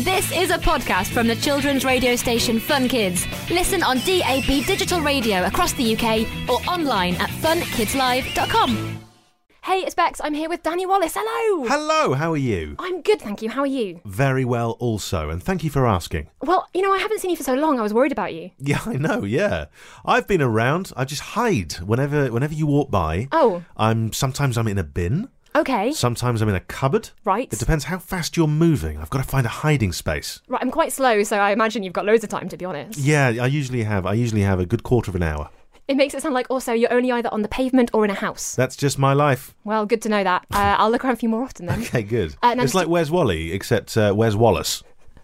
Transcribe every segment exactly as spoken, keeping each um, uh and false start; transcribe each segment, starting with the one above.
This is a podcast from the children's radio station Fun Kids. Listen on D A B digital radio across the U K or online at fun kids live dot com. Hey, it's Bex. I'm here with Danny Wallace. Hello. Hello, how are you? I'm good, thank you. How are you? Very well also, and thank you for asking. Well, you know, I haven't seen you for so long. I was worried about you. Yeah, I know, yeah. I've been around. I just hide whenever whenever you walk by. Oh. I'm sometimes I'm in a bin. Okay. Sometimes I'm in a cupboard. Right. It depends how fast you're moving. I've got to find a hiding space. Right, I'm quite slow, so I imagine you've got loads of time, to be honest. Yeah, I usually have. I usually have a good quarter of an hour. It makes it sound like also you're only either on the pavement or in a house. That's just my life. Well, good to know that. Uh, I'll look around for you more often then. Okay, good. Uh, now it's like Where's Wally, except uh, Where's Wallace?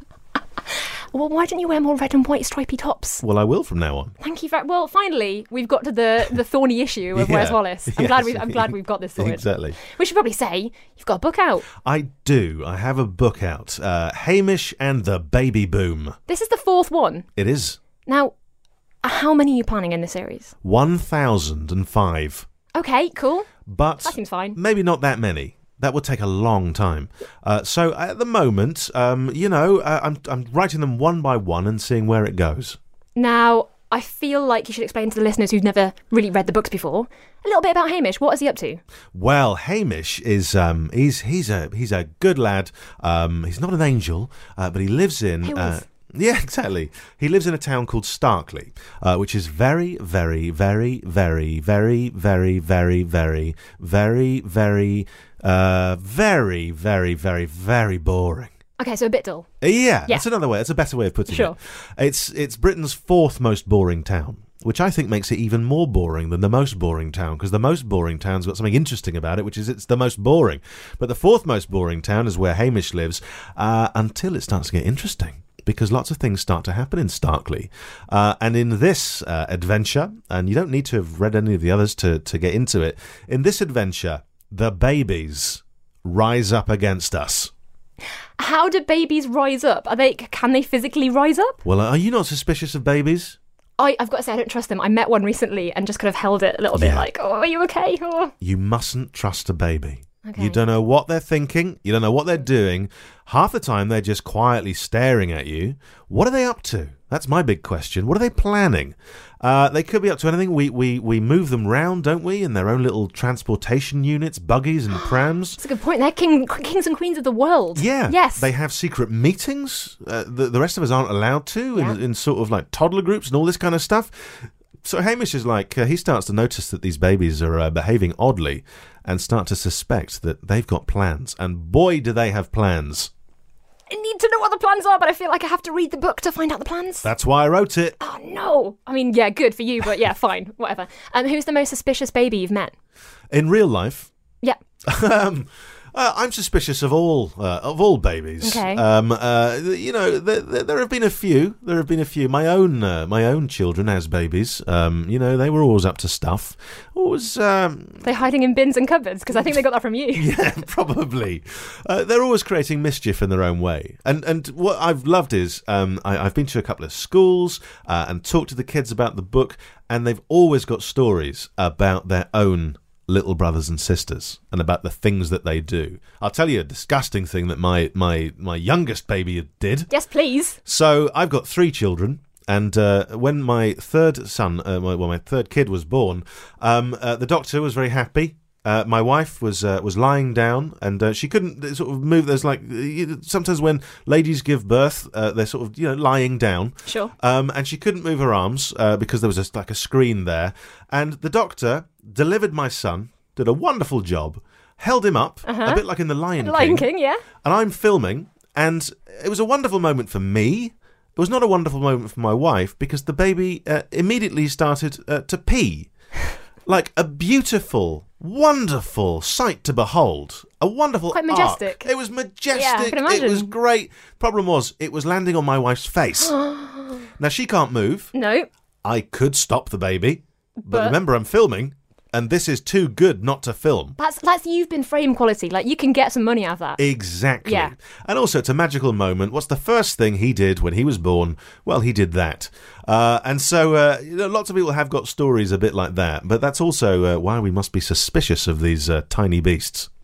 Well, why don't you wear more red and white stripy tops? Well, I will from now on. Thank you very well. Finally, we've got to the, the thorny issue of Yeah. Where's Wallace. I'm Yes. glad we I'm glad we've got this sorted. Exactly. We should probably say you've got a book out. I do. I have a book out. Uh, Hamish and the Baby Boom. This is the fourth one. It is. Now, how many are you planning in this series? one thousand five. Okay, cool. But That seems fine. maybe not that many. That would take a long time. Uh, so at the moment, um, you know, uh, I'm I'm writing them one by one and seeing where it goes. Now, I feel like you should explain to the listeners who've never really read the books before a little bit about Hamish. What is he up to? Well, Hamish is um, he's he's a he's a good lad. Um, he's not an angel, uh, but he lives in. Who Uh, is? yeah, exactly. He lives in a town called Starkley, uh, which is very, very, very, very, very, very, very, very, very, very, uh, very, very, very, very boring. Okay, so a bit dull. Uh, Yeah, Yeah. that's another way. That's a better way of putting Sure. it. It's it's Britain's fourth most boring town, which I think makes it even more boring than the most boring town, because the most boring town's got something interesting about it, which is it's the most boring. But the fourth most boring town is where Hamish lives, uh, until it starts to get interesting, because lots of things start to happen in Starkley. Uh, and in this uh, adventure, and you don't need to have read any of the others to, to get into it, in this adventure, the babies rise up against us. How do babies rise up? Are they? Can they physically rise up? Well, are you not suspicious of babies? I, I've got to say, I don't trust them. I met one recently and just kind of held it a little bit Yeah. like, oh, are you okay? Oh. You mustn't trust a baby. Okay. You don't know what they're thinking. You don't know what they're doing. Half the time, they're just quietly staring at you. What are they up to? That's my big question. What are they planning? Uh, they could be up to anything. We, we we move them round, don't we, in their own little transportation units, buggies and prams. That's a good point. They're king, kings and queens of the world. Yeah. Yes. They have secret meetings uh, that the rest of us aren't allowed to, Yeah. in, in sort of like toddler groups and all this kind of stuff. So Hamish is like, uh, he starts to notice that these babies are uh, behaving oddly and start to suspect that they've got plans. And boy, do they have plans. I need to know what the plans are, but I feel like I have to read the book to find out the plans. That's why I wrote it. Oh, no. I mean, yeah, good for you, but yeah, fine. Whatever. Um, who's the most suspicious baby you've met? In real life, Yeah. um, uh, I'm suspicious of all uh, of all babies. Okay. Um, uh, you know, there, there, there have been a few. There have been a few. My own uh, my own children as babies. Um, you know, they were always up to stuff. Always. Um, They're hiding in bins and cupboards because I think they got that from you. Yeah, probably. Uh, they're always creating mischief in their own way. And and what I've loved is um, I, I've been to a couple of schools uh, and talked to the kids about the book, and they've always got stories about their own little brothers and sisters and about the things that they do. I'll tell you a disgusting thing that my my, my youngest baby did. Yes, please. So I've got three children. And uh, when my third son, uh, my, well, my third kid was born, um, uh, the doctor was very happy. Uh, my wife was uh, was lying down, and uh, she couldn't sort of move. There's like sometimes when ladies give birth, uh, they're sort of you know lying down. Sure. Um, and she couldn't move her arms uh, because there was a, like a screen there. And the doctor delivered my son, did a wonderful job, held him up Uh-huh. a bit like in the Lion King. Lion King, yeah. And I'm filming, and it was a wonderful moment for me. It was not a wonderful moment for my wife because the baby uh, immediately started uh, to pee. Like a beautiful, wonderful sight to behold. A wonderful Quite majestic. arc. It was majestic. Yeah, I can imagine. It was great. Problem was, it was landing on my wife's face. Now, she can't move. No. I could stop the baby. But, But- remember, I'm filming. And this is too good not to film. That's that's you've been frame quality. Like you can get some money out of that. Exactly. Yeah. And also, it's a magical moment. What's the first thing he did when he was born? Well, he did that. Uh, and so, uh, you know, lots of people have got stories a bit like that. But that's also uh, why we must be suspicious of these uh, tiny beasts.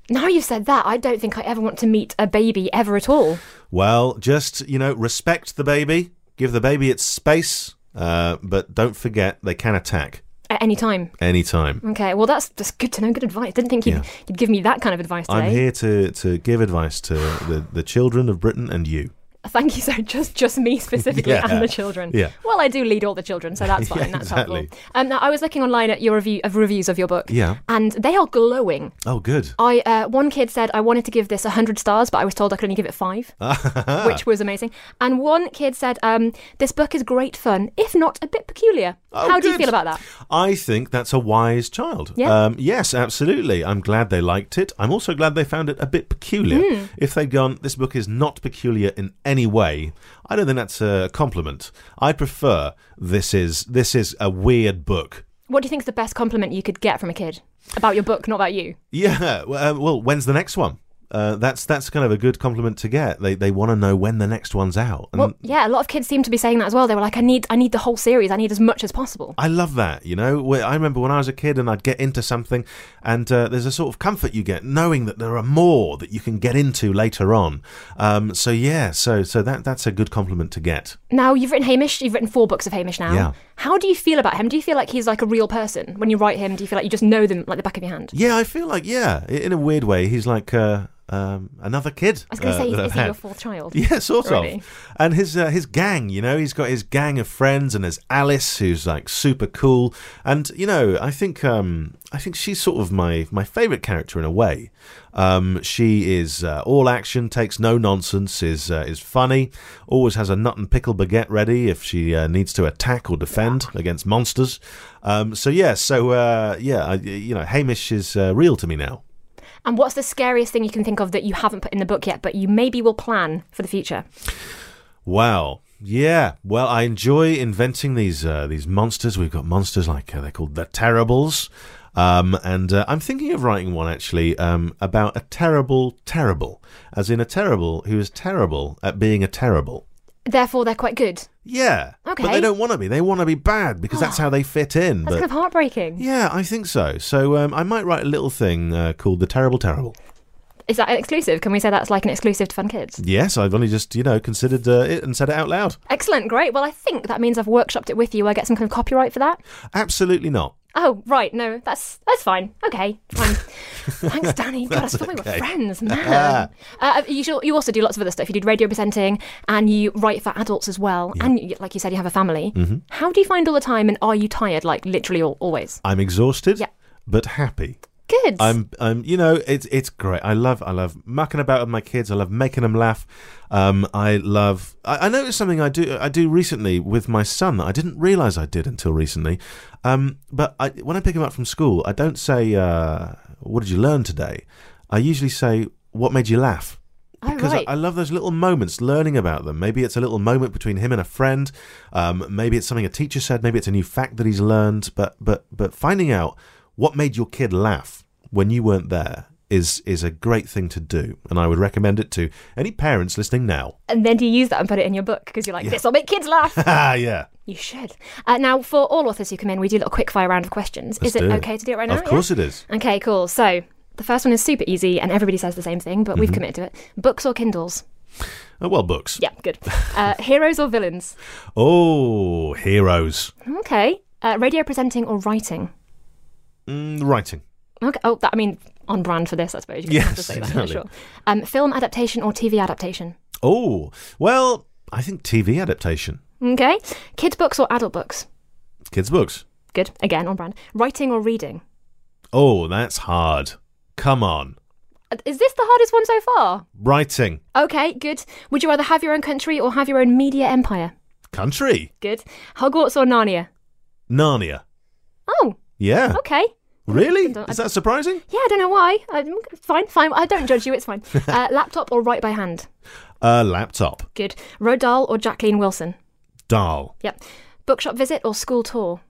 Now you've said that, I don't think I ever want to meet a baby ever at all. Well, just, you know, respect the baby, give the baby its space, uh, but don't forget they can attack. At any time? Any time. Okay, well, that's that's good to know, good advice. Didn't think you'd, Yeah. you'd give me that kind of advice today. I'm here to, to give advice to the, the children of Britain and you. Thank you, so just just me specifically Yeah. and the children. Yeah. Well, I do lead all the children, so that's fine. Yeah, that's exactly. helpful. Um, now, I was looking online at your review of reviews of your book. Yeah. And they are glowing. Oh, good. I uh, one kid said I wanted to give this one hundred stars, but I was told I could only give it five, which was amazing. And one kid said, um, this book is great fun, if not a bit peculiar. Oh, How do you good. feel about that? I think that's a wise child. Yeah. Um, yes, absolutely. I'm glad they liked it. I'm also glad they found it a bit peculiar. Mm. If they'd gone, this book is not peculiar in any way, I don't think that's a compliment. I prefer this is this is a weird book. What do you think is the best compliment you could get from a kid? About your book, not about you? Yeah. Well, um, well when's the next one? Uh, that's that's kind of a good compliment to get. They they want to know when the next one's out. And Well, yeah, a lot of kids seem to be saying that as well. They were like, I need I need the whole series. I need as much as possible. I love that, you know. Wh- I remember when I was a kid and I'd get into something, and uh, there's a sort of comfort you get knowing that there are more that you can get into later on. Um, so yeah, so so that that's a good compliment to get. Now, you've written Hamish. You've written four books of Hamish now. Yeah. How do you feel about him? Do you feel like he's like a real person? When you write him, do you feel like you just know them like the back of your hand? Yeah, I feel like, yeah, i- in a weird way, he's like uh, um, another kid. I was going to uh, say, that I've is he had. your fourth child? Yeah, sort Really? of. And his uh, his gang, you know, he's got his gang of friends, and there's Alice, who's like super cool. And you know, I think um, I think she's sort of my my favourite character in a way. Um, she is uh, all action, takes no nonsense, is uh, is funny, always has a nut and pickle baguette ready if she uh, needs to attack or defend against monsters. Um, so yeah, so uh, yeah, I, you know, Hamish is uh, real to me now. And what's the scariest thing you can think of that you haven't put in the book yet, but you maybe will plan for the future? Wow. Yeah. Well, I enjoy inventing these uh, these monsters. We've got monsters like uh, they're called the Terribles. Um, and uh, I'm thinking of writing one, actually, um, about a terrible terrible, as in a terrible who is terrible at being a terrible. Therefore, they're quite good. Yeah. Okay. But they don't want to be. They want to be bad because that's how they fit in. That's but kind of heartbreaking. yeah, I think so. So um, I might write a little thing uh, called The Terrible Terrible. Is that an exclusive? Can we say that's like an exclusive to Fun Kids? Yes, I've only just, you know, considered uh, it and said it out loud. Excellent, great. Well, I think that means I've workshopped it with you. I get some kind of copyright for that. Absolutely not. Oh, right. No, that's that's fine. Okay, fine. Thanks, Danny. God, I That's thought we were okay. friends, man. uh, you, should, you also do lots of other stuff. You did radio presenting and you write for adults as well. Yeah. And you, like you said, you have a family. Mm-hmm. How do you find all the time and are you tired, like literally all, always? I'm exhausted, Yeah. but happy. Good. I'm, I'm, you know, it's it's great. I love, I love mucking about with my kids. I love making them laugh. Um, I love. I, I noticed something I do, I do recently with my son that I didn't realise I did until recently. Um, but I, when I pick him up from school, I don't say, uh, "What did you learn today?" I usually say, "What made you laugh?" Oh, Because right. I, I love those little moments, learning about them. Maybe it's a little moment between him and a friend. Um, maybe it's something a teacher said. Maybe it's a new fact that he's learned. But but but finding out what made your kid laugh when you weren't there is is a great thing to do, and I would recommend it to any parents listening now. And then do you use that and put it in your book? Because you're like, Yeah. this will make kids laugh. Ah, yeah. You should. Uh, now, for all authors who come in, we do a little quick fire round of questions. Let's is it do okay to do it right now? Of course it is. Okay, cool. So, the first one is super easy, and everybody says the same thing, but Mm-hmm. we've committed to it. Books or Kindles? Uh, well, books. Yeah, good. Uh, heroes or villains? Oh, heroes. Okay. Uh, radio presenting or writing? Mm, writing. Okay. Oh, that, I mean, on brand for this, I suppose. You Yes, have to say that, exactly. sure. Um, film adaptation or T V adaptation? Oh, well, I think T V adaptation. Okay. Kids books or adult books? Kids' books. Good. Again, on brand. Writing or reading? Oh, that's hard. Come on. Uh, Is this the hardest one so far? Writing. Okay, good. Would you rather have your own country or have your own media empire? Country. Good. Hogwarts or Narnia? Narnia. Oh, Yeah. okay. Really? don't- Is that surprising? Yeah, I don't know why. I, it's fine, fine. I don't judge you. It's fine. Uh, laptop or write by hand? Uh, laptop. Good. Roald Dahl or Jacqueline Wilson? Dahl. Yep. Bookshop visit or school tour?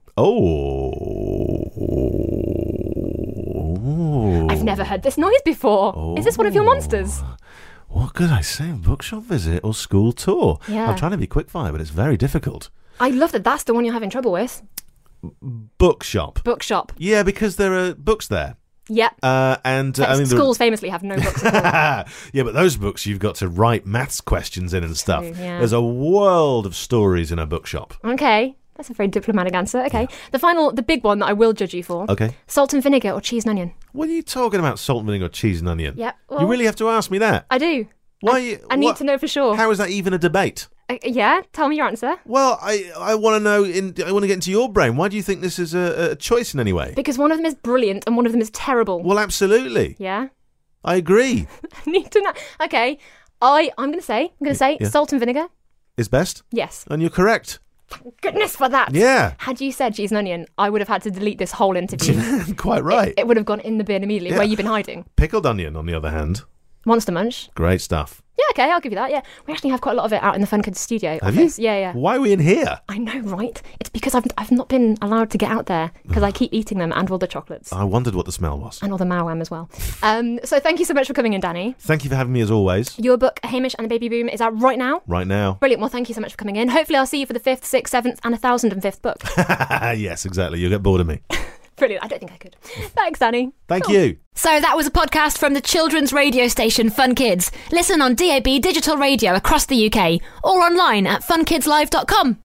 Oh. I've never heard this noise before. Is this one of your monsters? What could I say? Bookshop visit or school tour? Yeah. I'm trying to be quickfire, but it's very difficult. I love that that's the one you're having trouble with. Bookshop. Bookshop. Yeah, because there are books there. Yep. Uh, and uh, I mean, schools the... famously have no books at all. Yeah, but those books you've got to write maths questions in and stuff. True, yeah. There's a world of stories in a bookshop. Okay. That's a very diplomatic answer. Okay. Yeah. The final, the big one that I will judge you for. Okay. Salt and vinegar or cheese and onion? What are you talking about, salt and vinegar or cheese and onion? Yeah. Well, you really have to ask me that? I do. Why? I, you, I need what, to know for sure. How is that even a debate? Uh, yeah? Tell me your answer. Well, I, I want to know, in, I want to get into your brain. Why do you think this is a, a choice in any way? Because one of them is brilliant and one of them is terrible. Well, absolutely. Yeah? I agree. I need to know. Okay. I, I'm going to say, I'm going to say yeah. salt and vinegar. Is best? Yes. And you're correct. Thank goodness for that. Yeah. Had you said cheese and onion, I would have had to delete this whole interview. Quite right. It, it would have gone in the bin immediately, yeah. where you've been hiding. Pickled onion, on the other hand. Monster Munch. Great stuff. Yeah, okay, I'll give you that, yeah. We actually have quite a lot of it out in the Fun Kids studio Have office. you? Yeah, yeah. Why are we in here? I know, right? It's because I've I've not been allowed to get out there because I keep eating them and all the chocolates. I wondered what the smell was. And all the Mawam as well. Um, so thank you so much for coming in, Danny. Thank you for having me as always. Your book, Hamish and the Baby Boom, is out right now. Right now. Brilliant. Well, thank you so much for coming in. Hopefully I'll see you for the fifth, sixth, seventh and a thousand and fifth book. Yes, exactly. You'll get bored of me. Brilliant. I don't think I could. Thanks, Danny. Thank cool. you. So that was a podcast from the children's radio station Fun Kids. Listen on D A B Digital Radio across the U K or online at fun kids live dot com.